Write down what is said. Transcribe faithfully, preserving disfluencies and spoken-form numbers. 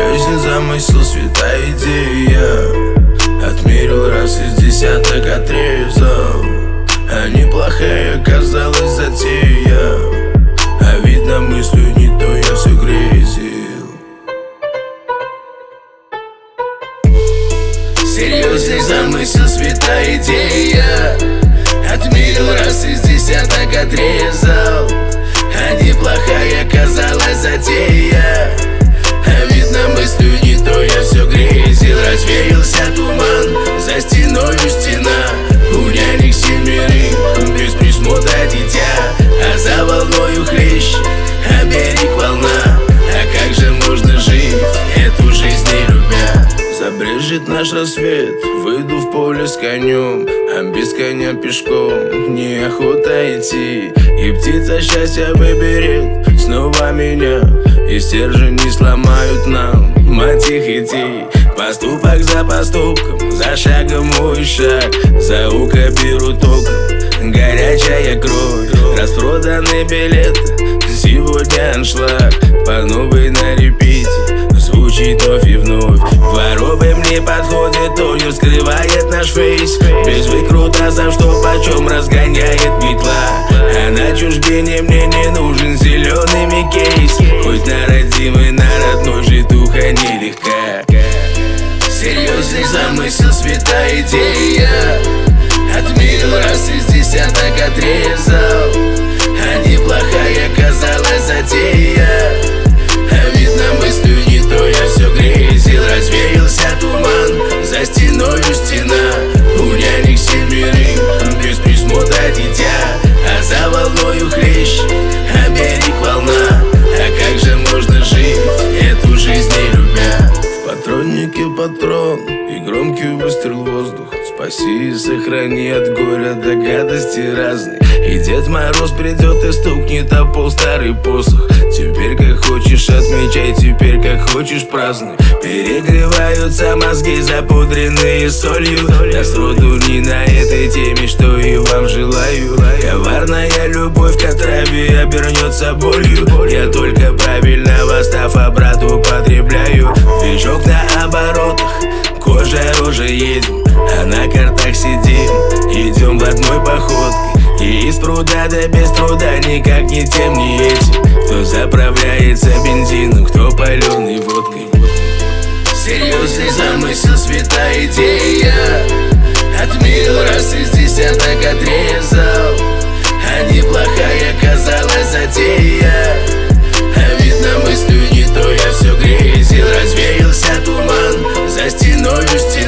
Серьезен замысел, святая идея. Отмерил раз из десяток, отрезал. А неплохая оказалась затея. А видно, мыслью не то, я все грезил. Серьезный замысел, святая идея. Отмерил раз из десяток, отрезал. А неплохая оказалась затея. А видно, мыслью не то, я все грезил. Развеялся туман, за стеною стена. Гуляник семерых, без присмотра дитя. А за волною хлещ, а берег волна. А как же можно жить, эту жизнь не любя? Забрежет наш рассвет, выйду в поле с конем. А без коня пешком неохота идти. И птица счастья выберет снова меня. И стержни сломают нам, мать их идти. Поступок за поступком, за шагом мой шаг. За ухо беру током, горячая кровь. Распроданы билеты, сегодня аншлаг. По новой на репите звучит вновь и вновь. Дворовым не подходит, то не скрывает наш фейс. Без выкрутасов, что почем разгоняет метла. А на чужбине мне не нужен зеленый кейс. Хоть на родимый, на родной житуха нелегка. Серьезный замысел, святая идея. Отмерил раз из десяток, отрезал. А неплохая оказалась затея. А видно, мыслью не то, я все грезил. Развеялся туман, за стеною стена. Гуляник семерых, без присмотра дитя. А за волною хлещ, а берег волна. А как же можно жить, эту жизнь не любя? В патроннике патрон и громкий выстрел в воздух. Спаси и сохрани от горя до гадости разной. И Дед Мороз придет и стукнет о пол старый посох. Теперь как хочешь отмечай, теперь как хочешь празднуй. Перегреваются мозги, запудренные солью. Я сроду не на этой теме, что и вам желаю. Коварная любовь к отраве обернется болью. Я только правильно восстав обрат употребляю. Движок на оборотах, кожа рожа едем. А на картах сидим, идем в одной походке. И из пруда да без труда, никак ни тем, ни этим. Кто заправляется бензином, кто паленой водкой. Серьезный замысел, святая идея. Отмерил раз из десяток, отрезал. А неплохая оказалась затея. А видно, мыслью не то, я все грезил. Развеялся туман, за стеною стена.